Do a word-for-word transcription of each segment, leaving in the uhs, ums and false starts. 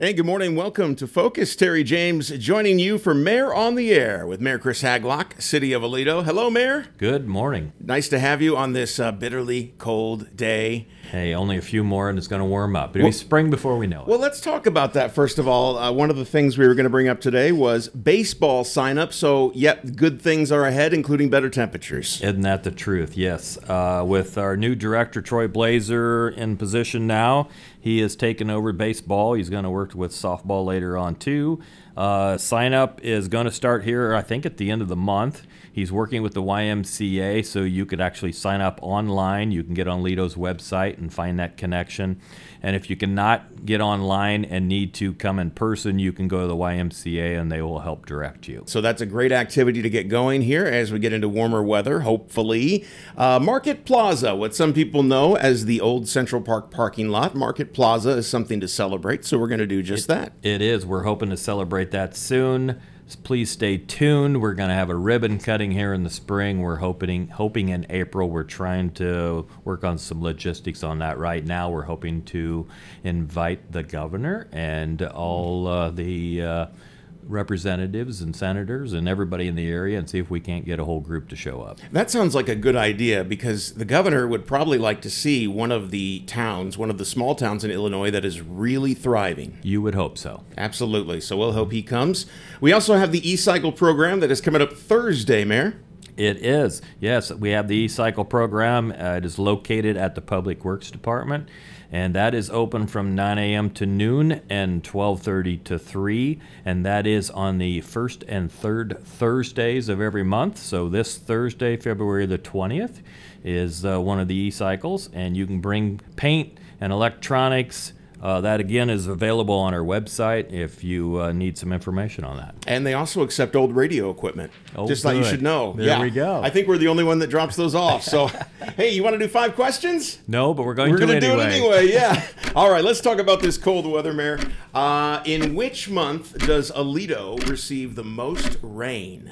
Hey, good morning. Welcome to Focus. Terry James joining you for Mayor on the Air with Mayor Chris Haglock, City of Aledo. Hello, Mayor. Good morning. Nice to have you on this uh, bitterly cold day. Hey, only a few more and it's going to warm up. It'll well, be spring before we know it. Well, let's talk about that first of all. Uh, one of the things we were going to bring up today was baseball sign-up. So, yep, good things are ahead, including better temperatures. Isn't that the truth? Yes. Uh, with our new director, Troy Blazer, in position now, he has taken over baseball. He's going to work with softball later on, too. Uh, sign-up is going to start here, I think, at the end of the month. He's working with the Y M C A, so you could actually sign up online. You can get on Lido's website and find that connection. And if you cannot get online and need to come in person, you can go to the Y M C A and they will help direct you. So that's a great activity to get going here as we get into warmer weather, hopefully. Uh, Market Plaza, what some people know as the old Central Park parking lot. Market Plaza is something to celebrate, so we're going to do just it, that. It is. We're hoping to celebrate that soon. Please stay tuned. We're going to have a ribbon cutting here in the spring. We're hoping hoping in April. We're trying to work on some logistics on that right now. We're hoping to invite the governor and all uh, the uh, representatives and senators and everybody in the area and see if we can't get a whole group to show up. That sounds like a good idea because the governor would probably like to see one of the towns, one of the small towns in Illinois that is really thriving. You would hope so. Absolutely. So we'll hope he comes. We also have the e-cycle program that is coming up Thursday, Mayor. It is. Yes, we have the e-cycle program. Uh, it is located at the Public Works Department, and that is open from nine a.m. to noon and twelve thirty to three, and that is on the first and third Thursdays of every month. So this Thursday, February the twentieth, is uh, one of the e-cycles, and you can bring paint and electronics. Uh, that, again, is available on our website if you uh, need some information on that. And they also accept old radio equipment. Oh, just good. like you should know. There yeah. we go. I think we're the only one that drops those off. So, hey, you want to do five questions? No, but we're going we're to gonna anyway. do it anyway, yeah. All right, let's talk about this cold weather, Mayor. Uh, in which month does Aledo receive the most rain?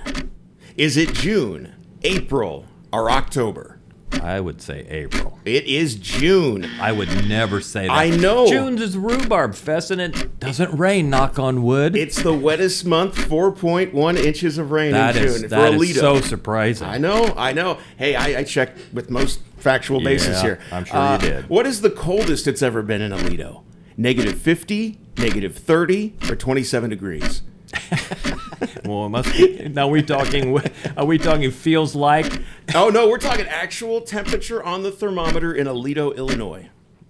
Is it June, April, or October? I would say April. It is June. I would never say that. I know. June's is Rhubarb Fest, and it doesn't rain, knock on wood. It's the wettest month, four point one inches of rain that in is, June. That for Aledo. is so surprising. I know, I know. Hey, I, I checked with most factual basis Yeah, here. I'm sure Uh, you did. What is the coldest it's ever been in Aledo? Negative fifty, negative thirty, or twenty-seven degrees? Well, it must be. Now, we talking? Are we talking feels like? Oh, no, we're talking actual temperature on the thermometer in Aledo, Illinois.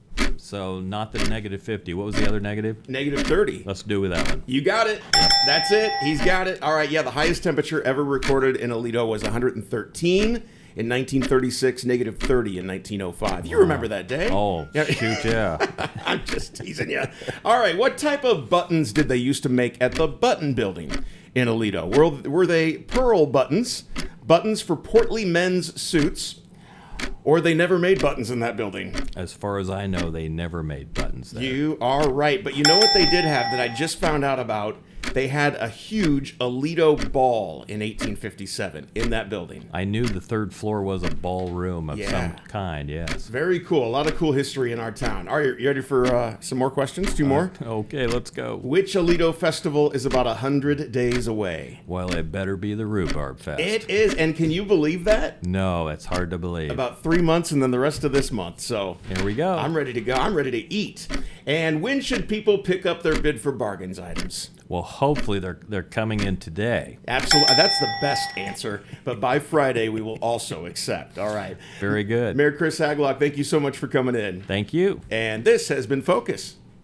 So not the negative fifty. What was the other negative? Negative thirty. Let's do with that one. You got it. That's it. He's got it. All right, yeah, the highest temperature ever recorded in Aledo was one hundred thirteen in nineteen thirty-six, negative thirty in nineteen oh five. You remember that day? Oh, Yeah. shoot, yeah. I'm just teasing you. All right, what type of buttons did they used to make at the Button Building in Aledo? Were, were they pearl buttons, buttons for portly men's suits, or they never made buttons in that building? As far as I know, they never made buttons there. You are right, but you know what they did have that I just found out about? They had a huge Aledo ball in eighteen fifty-seven in that building. I knew the third floor was a ballroom of Yeah. some kind, yes. Very cool. A lot of cool history in our town. All right, you ready for uh, some more questions? Two more? Okay, let's go. Which Aledo festival is about one hundred days away? Well, it better be the Rhubarb Fest. It is, and can you believe that? No, it's hard to believe. About three months and then the rest of this month. So Here we go. I'm ready to go. I'm ready to eat. And when should people pick up their bid for bargains items? Well, hopefully they're they're coming in today. Absolutely. That's the best answer. But by Friday, we will also accept. All right. Very good. Mayor Chris Haglock, thank you so much for coming in. Thank you. And this has been Focus.